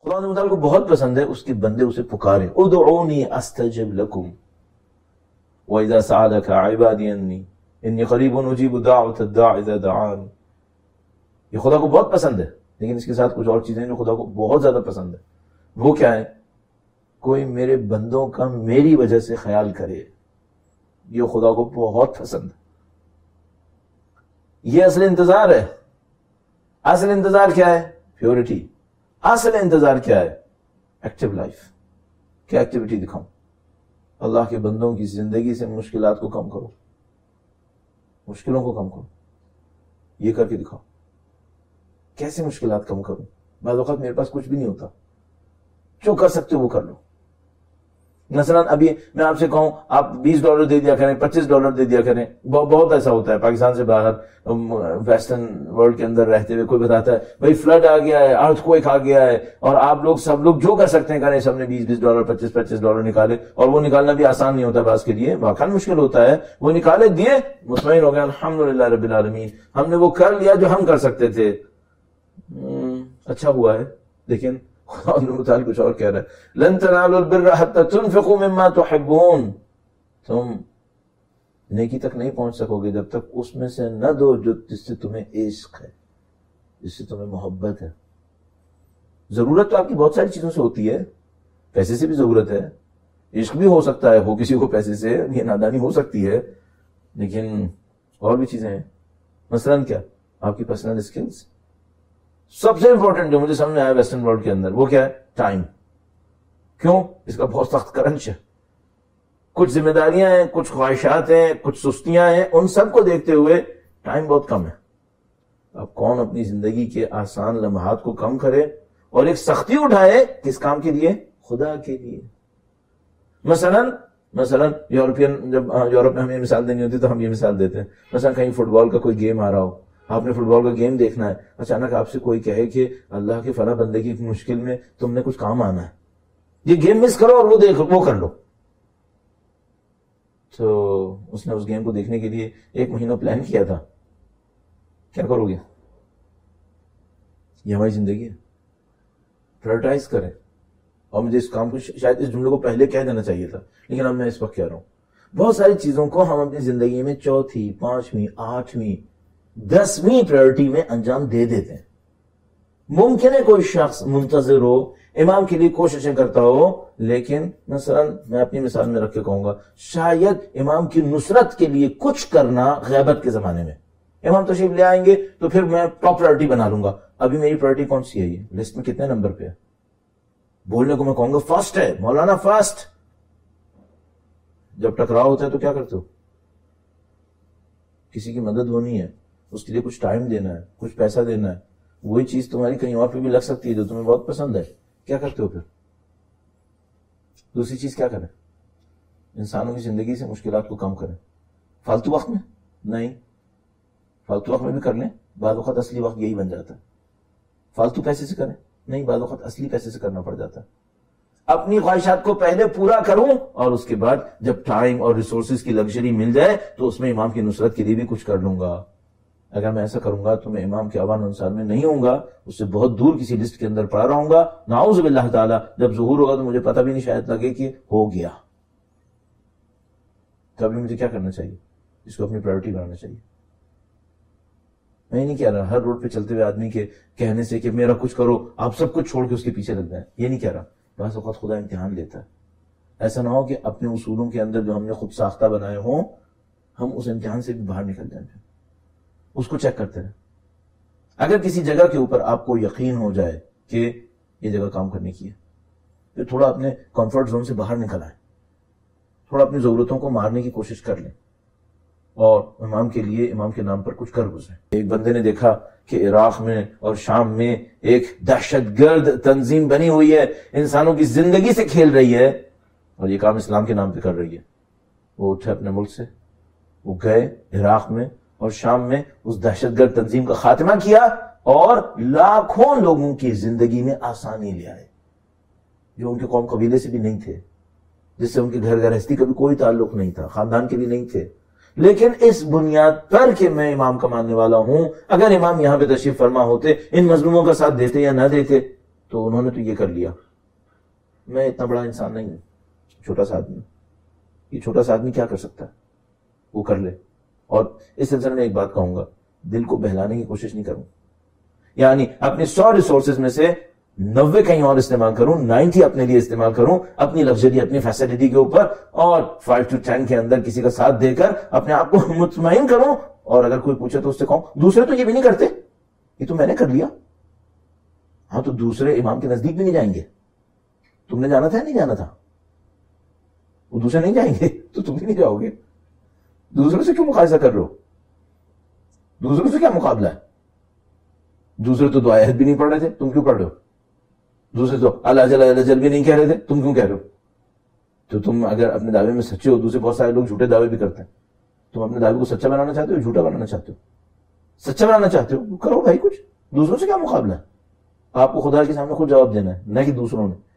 خدا متعالی کو بہت پسند ہے اس کے بندے اسے پکارے، ادعونی استجب لکم وَإِذَا سَأَلَكَ عِبَادِي أَنِّي إِنِّي قَرِيبٌ أُجِيبُ دَعْوَةَ الدَّاعِ إِذَا دَعَانِ. یہ خدا کو بہت پسند ہے، لیکن اس کے ساتھ کچھ اور چیزیں جو خدا کو بہت زیادہ پسند ہے. وہ کیا ہے؟ کوئی میرے بندوں کا میری وجہ سے خیال کرے. یہ خدا کو بہت پسند ہے. یہ اصل انتظار ہے. اصل انتظار کیا ہے؟ پیورٹی. اصل انتظار کیا ہے؟ Active life. کیا ایکٹیویٹی دکھاؤں؟ اللہ کے بندوں کی زندگی سے مشکلات کو کم کرو، مشکلوں کو کم کرو. یہ کر کے دکھاؤ. کیسے مشکلات کم کروں؟ بعض اوقات میرے پاس کچھ بھی نہیں ہوتا، جو کر سکتے ہو وہ کر لو. مثلا ابھی میں آپ سے کہوں آپ $20 دے دیا کریں، $25 دے دیا کریں. بہت ایسا ہوتا ہے پاکستان سے باہر ویسٹرن ورلڈ کے اندر رہتے ہوئے. کوئی بتاتا ہے بھائی فلڈ آ گیا ہے، ارتھ کوئک آ گیا ہے، اور آپ لوگ سب لوگ جو کر سکتے ہیں کریں. سب نے $20 $25 نکالے، اور وہ نکالنا بھی آسان نہیں ہوتا بعض کے لیے، واقعا مشکل ہوتا ہے. وہ نکالے، دیے، مطمئن ہو گئے الحمدللہ رب العالمین ہم نے وہ کر لیا جو ہم کر سکتے تھے. اچھا ہوا ہے. لیکن خدا متعال کچھ اور کہہ رہا ہے، لن تنالوا البر حتى تنفقوا مما تحبون. تم نیکی تک نہیں پہنچ سکو گے جب تک اس میں سے نہ دو جس سے تمہیں عشق ہے، جس سے تمہیں محبت ہے. ضرورت تو آپ کی بہت ساری چیزوں سے ہوتی ہے. پیسے سے بھی ضرورت ہے، عشق بھی ہو سکتا ہے، ہو کسی کو پیسے سے، یہ نادانی ہو سکتی ہے. لیکن اور بھی چیزیں ہیں. مثلا کیا؟ آپ کی پرسنل اسکلز. سب سے امپورٹنٹ جو مجھے سامنے آیا ویسٹرن ورلڈ کے اندر وہ کیا ہے؟ ٹائم. کیوں؟ اس کا بہت سخت کرنچ ہے. کچھ ذمہ داریاں ہیں، کچھ خواہشات ہیں، کچھ سستیاں ہیں، ان سب کو دیکھتے ہوئے ٹائم بہت کم ہے. اب کون اپنی زندگی کے آسان لمحات کو کم کرے اور ایک سختی اٹھائے کس کام کے لیے؟ خدا کے لیے. مثلا یورپین، جب یورپ میں ہمیں مثال دینی ہوتی تو ہم یہ مثال دیتے ہیں. مثلا کہیں فٹ بال کا کوئی گیم آ رہا ہو، آپ نے فٹ بال کا گیم دیکھنا ہے، اچانک آپ سے کوئی کہے کہ اللہ کے فلاں بندے کی مشکل میں تم نے کچھ کام آنا ہے، یہ گیم مس کرو اور وہ کر لو. تو اس نے اس گیم کو دیکھنے کے لیے 1 مہینہ پلان کیا تھا. کیا کرو گے؟ یہ ہماری زندگی ہے. پرائرٹائز کریں. اور مجھے اس کام کو شاید اس جملے کو پہلے کہہ دینا چاہیے تھا، لیکن اب میں اس وقت کہہ رہا ہوں. بہت ساری چیزوں کو ہم اپنی زندگی میں 4تھی، 5ویں، 8ویں، 10ویں پرائرٹی میں انجام دے دیتے ہیں. ممکن ہے کوئی شخص منتظر ہو، امام کے لیے کوششیں کرتا ہو، لیکن مثلا میں اپنی مثال میں رکھ کے کہوں گا شاید امام کی نصرت کے لیے کچھ کرنا غیبت کے زمانے میں، امام تشریف لے آئیں گے تو پھر میں ٹاپ پرائرٹی بنا لوں گا. ابھی میری پرائرٹی کون سی ہے؟ یہ لسٹ میں کتنے نمبر پہ ہے؟ بولنے کو میں کہوں گا فرسٹ ہے مولانا، فرسٹ. جب ٹکراؤ ہوتا ہے تو کیا کرتے ہو؟ کسی کی مدد ہونی ہے، اس کے لیے کچھ ٹائم دینا ہے، کچھ پیسہ دینا ہے، وہی چیز تمہاری کہیں اور پہ بھی لگ سکتی ہے جو تمہیں بہت پسند ہے. کیا کرتے ہو پھر؟ دوسری چیز کیا کریں؟ انسانوں کی زندگی سے مشکلات کو کم کریں. فالتو وقت میں نہیں، فالتو وقت میں بھی کر لیں، بعض اوقات اصلی وقت یہی بن جاتا ہے. فالتو پیسے سے کریں نہیں، بعض اوقات اصلی پیسے سے کرنا پڑ جاتا ہے. اپنی خواہشات کو پہلے پورا کروں اور اس کے بعد جب ٹائم اور ریسورسز کی لگژری مل جائے تو اس میں امام کی نصرت کے لیے بھی کچھ کر لوں گا. اگر میں ایسا کروں گا تو میں امام کے اوان انصار میں نہیں ہوں گا، اس سے بہت دور کسی لسٹ کے اندر پڑا رہوں گا. نعوذ باللہ تعالی جب ظہور ہوگا تو مجھے پتہ بھی نہیں شاید لگے کہ ہو گیا. تو ابھی مجھے کیا کرنا چاہیے؟ اس کو اپنی پرائرٹی بنانا چاہیے. میں نہیں کہہ رہا ہر روڈ پہ چلتے ہوئے آدمی کے کہنے سے کہ میرا کچھ کرو آپ سب کچھ چھوڑ کے اس کے پیچھے لگ جائیں، یہ نہیں کہہ رہا. بعض اوقات خدا امتحان لیتا ہے. ایسا نہ ہو کہ اپنے اصولوں کے اندر جو ہم نے خود ساختہ بنائے ہوں ہم اس امتحان سے بھی باہر نکل جائیں. اس کو چیک کرتے رہیں. اگر کسی جگہ کے اوپر آپ کو یقین ہو جائے کہ یہ جگہ کام کرنے کی ہے، پھر تھوڑا اپنے کمفرٹ زون سے باہر نکل آئیں، تھوڑا اپنی ضرورتوں کو مارنے کی کوشش کر لیں اور امام کے لیے امام کے نام پر کچھ کر گزریں. ایک بندے نے دیکھا کہ عراق میں اور شام میں ایک دہشت گرد تنظیم بنی ہوئی ہے، انسانوں کی زندگی سے کھیل رہی ہے اور یہ کام اسلام کے نام پہ کر رہی ہے. وہ اٹھے اپنے ملک سے، وہ گئے عراق میں اور شام میں اس دہشت گرد تنظیم کا خاتمہ کیا اور لاکھوں لوگوں کی زندگی میں آسانی لے آئے جو ان کے قوم قبیلے سے بھی نہیں تھے، جس سے ان کے گھر گرہستی کا بھی کوئی تعلق نہیں تھا، خاندان کے بھی نہیں تھے. لیکن اس بنیاد پر کہ میں امام کا ماننے والا ہوں، اگر امام یہاں پہ تشریف فرما ہوتے ان مظلوموں کا ساتھ دیتے یا نہ دیتے؟ تو انہوں نے تو یہ کر لیا. میں اتنا بڑا انسان نہیں ہوں, چھوٹا سا آدمی. یہ چھوٹا سا آدمی کیا کر سکتا ہے؟ وہ کر لے. اور اس سلسلے میں ایک بات کہوں گا, دل کو بہلانے کی کوشش نہیں کروں, یعنی اپنے 100 ریسورسز میں سے 90 کہیں اور استعمال کروں, 90 اپنے لیے استعمال کروں, اپنی لگژری, اپنی فیسلٹی کے اوپر, اور 5 to 10 کے اندر کسی کا ساتھ دے کر اپنے آپ کو مطمئن کروں. اور اگر کوئی پوچھے تو اس سے کہوں دوسرے تو یہ بھی نہیں کرتے, یہ تو میں نے کر لیا. ہاں تو دوسرے امام کے نزدیک بھی نہیں جائیں گے. تم نے جانا تھا یا نہیں جانا تھا؟ وہ دوسرے نہیں جائیں گے تو تم بھی نہیں جاؤ گے. دوسروں سے کیوں مقایسہ کر رہے ہو؟ دوسروں سے کیا مقابلہ ہے؟ دوسرے تو دعائے بھی نہیں پڑھ رہے تھے, تم کیوں پڑھ رہے ہو؟ دوسرے تو اللہ جل بھی نہیں کہہ رہے تھے, تم کیوں کہہ رہے ہو؟ تو تم اگر اپنے دعوے میں سچے ہو, دوسرے بہت سارے لوگ جھوٹے دعوے بھی کرتے ہیں, تم اپنے دعوے کو سچا بنانا چاہتے ہو, جھوٹا بنانا چاہتے ہو؟ سچا بنانا چاہتے ہو کرو بھائی, کچھ دوسروں سے کیا مقابلہ ہے؟ آپ کو خدا کے سامنے خود جواب دینا ہے, نہ کہ دوسروں نے.